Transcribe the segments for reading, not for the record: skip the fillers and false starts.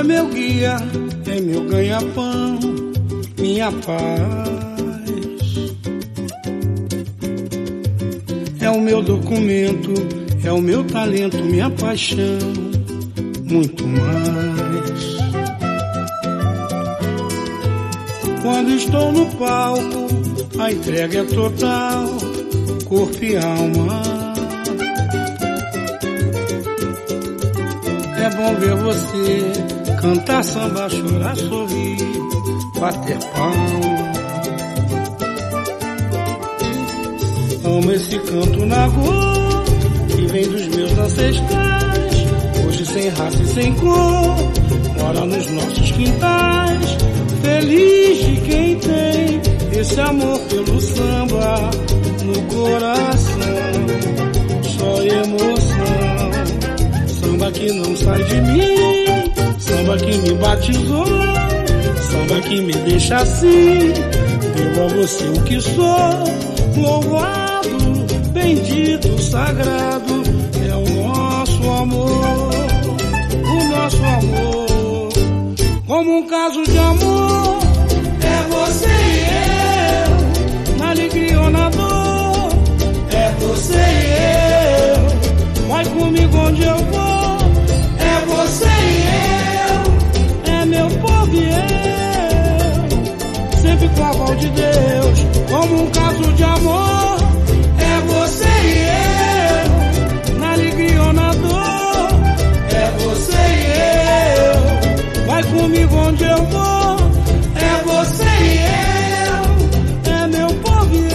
meu guia, é meu ganha-pão, minha paz. É o meu documento, é o meu talento, minha paixão, muito mais. Quando estou no palco, a entrega é total, corpo e alma. É bom ver você cantar samba, chorar, sorrir, bater palma. Amo esse canto na rua, que vem dos meus ancestrais. Hoje sem raça e sem cor, mora nos nossos quintais. Feliz de quem tem esse amor pelo samba no coração. Só emoção, samba que não sai de mim, samba que me batizou, samba que me deixa assim. Devo a você o que sou, louvado, bendito, sagrado, é o nosso amor, o nosso amor. Como um caso de amor, é você e eu, na alegria ou na dor, é você e eu, vai comigo onde eu vou, é você e eu, é meu povo e eu, sempre com a aval de Deus. Como um caso de amor, é você e eu, na alegria ou na dor, é você e eu, vai comigo onde eu vou, é você e eu, é meu povo e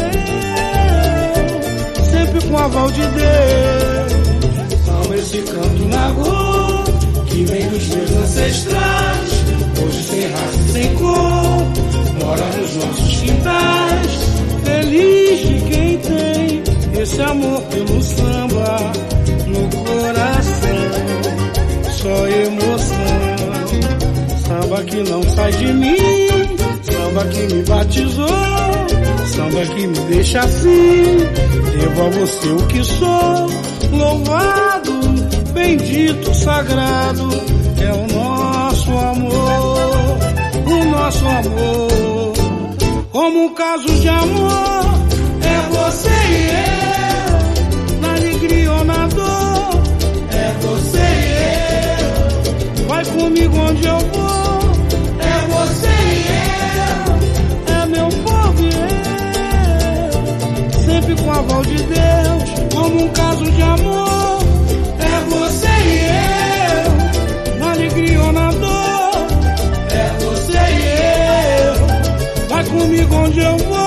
eu, sempre com a aval de Deus. Amo esse canto na rua, que vem dos meus ancestrais. Hoje sem raça e sem cor, mora nos nossos quintais. Feliz de quem tem esse amor pelo samba no coração. Só emoção, samba que não sai de mim, samba que me batizou, samba que me deixa assim. Devo a você o que sou, louvado, bendito, sagrado, é o nosso amor, o nosso amor. Como um caso de amor, é você e eu, na alegria ou na dor, é você e eu, vai comigo onde eu vou, é você e eu, é meu povo e eu, sempre com a aval de Deus. Como um caso de amor, é você e eu, na alegria ou na dor, é você e eu, vai comigo onde eu vou.